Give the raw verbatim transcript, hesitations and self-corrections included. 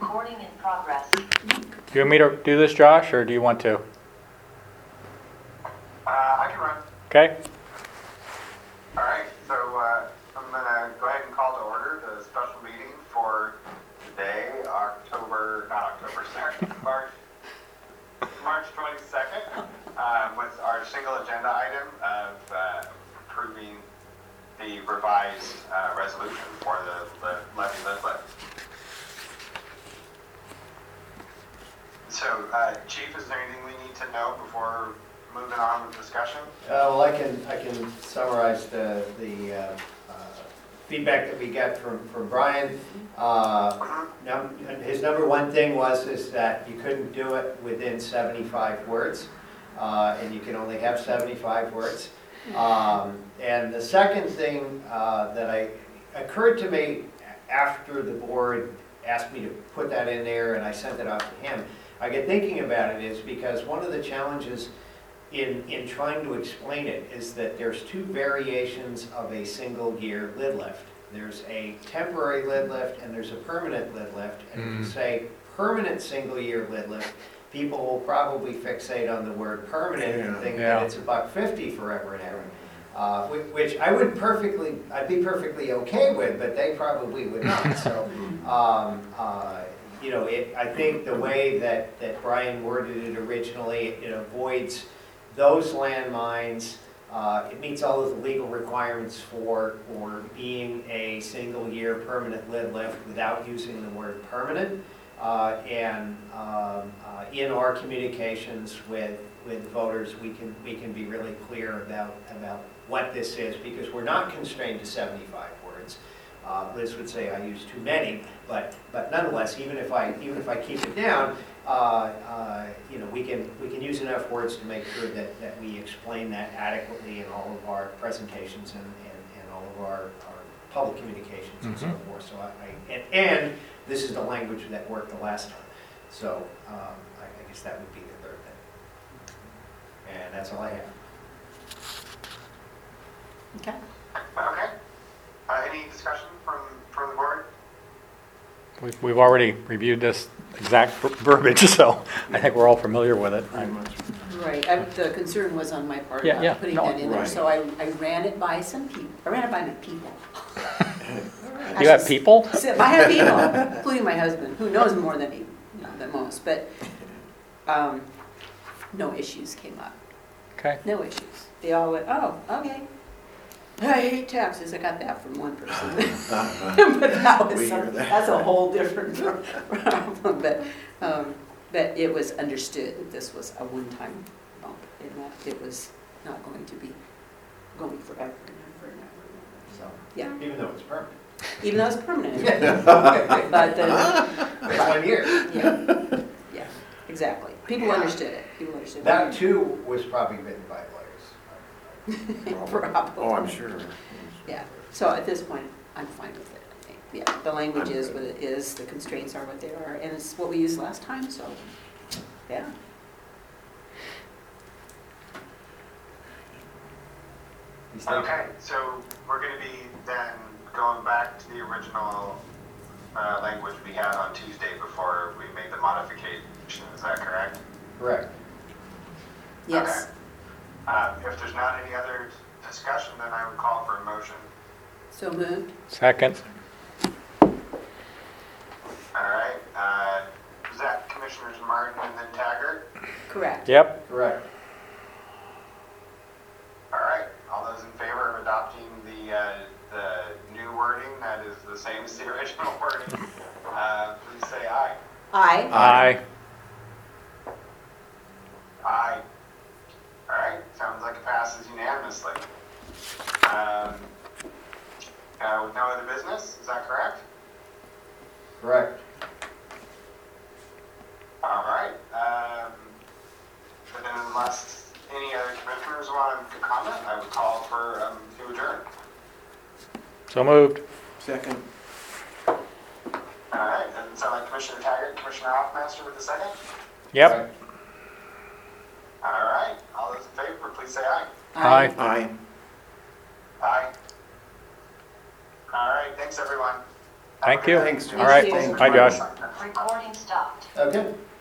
Recording in progress. Do you want me to do this, Josh, or do you want to? Uh, I can run. Okay. All right, so uh, I'm going to go ahead and call to order the special meeting for today, October, not October second, March, March twenty-second, um, with our single agenda item of uh, approving the revised uh, resolution for the, the levy leaflet. So, uh, Chief, is there anything we need to know before moving on with discussion? Uh, well, I can, I can summarize the, the uh, uh, feedback that we got from, from Brian. Uh, num- His number one thing was is that you couldn't do it within seventy-five words, uh, and you can only have seventy-five words. Um, And the second thing uh, that I, occurred to me after the board asked me to put that in there and I sent it off to him, I get thinking about it is because one of the challenges in, in trying to explain it is that there's two variations of a single gear lid lift. There's a temporary lid lift and there's a permanent lid lift. And if you say permanent single year lid lift, people will probably fixate on the word permanent and think Yeah. that it's a buck fifty forever and ever. Uh, whi- which I would perfectly, I'd be perfectly okay with, but they probably would not. So, um, uh, you know, it, I think the way that, that Brian worded it originally, it avoids those landmines. Uh, it meets all of the legal requirements for, for being a single-year permanent lid lift without using the word permanent. Uh, and um, uh, in our communications with, with voters, we can, we can be really clear about, about what this is, because we're not constrained to seventy-five words. Uh, Liz would say I use too many, but but nonetheless, even if I even if I keep it down, uh, uh, you know, we can we can use enough words to make sure that, that we explain that adequately in all of our presentations and, and, and all of our, our public communications and so Mhm. forth. So I, I and, and this is the language that worked the last time. So um, I, I guess that would be the third thing. And that's all I have. Okay. Okay. Uh, any discussion from, from the board? We've, we've already reviewed this exact ver- verbiage, so I think we're all familiar with it. Pretty much. Right, I- the concern was on my part Yeah, yeah, about putting no, that in there, right. so I, I ran it by some people, I ran it by my people. You have people? So, I have people, including my husband, who knows more than me, you know, than most, but, um, no issues came up, Okay. no issues. They all went, oh, okay. I hate taxes, I got that from one person. But that was, We hear some- that. that's a whole different problem, but, um, but it was understood that this was a one-time bump, and that it was not going to be going forever and ever and ever and ever, so, yeah, Even though it's permanent. even though it's permanent. But, uh, It's one year. yeah, yeah, exactly. People understood it, people understood. That too was probably written by lawyers. Probably. Oh, I'm sure. Yeah, so at this point, I'm fine with it, I think. Yeah, the language I'm is good. what it is, the constraints are what they are, and it's what we used last time, so, yeah. Okay, so we're going to be then going back to the original uh, language we had on Tuesday before we made the modification. Is that correct? Correct. Yes, Okay. Um, if there's not any other discussion, then I would call for a motion. so moved. Second. All right. Uh, is that Commissioners Martin and then Taggart? Correct. Yep. Correct. All right. All those in favor of adopting the uh, the new wording that is the same as the original wording, uh, please say aye. Aye. Aye. Aye. All right, sounds like it passes unanimously. Um, uh, with no other business, is that correct? Correct. All right. Um, and then unless any other commissioners want to comment, I would call for um, to adjourn. So moved. Second. All right, and so like Commissioner Taggart, Commissioner Hoffmaster with the second. Yep. All right, all those in favor, please say aye. Aye. Aye. Aye. All right, thanks everyone. Thank you. Thanks, Josh. All right. Thank you. Bye, Josh. Recording stopped. Okay.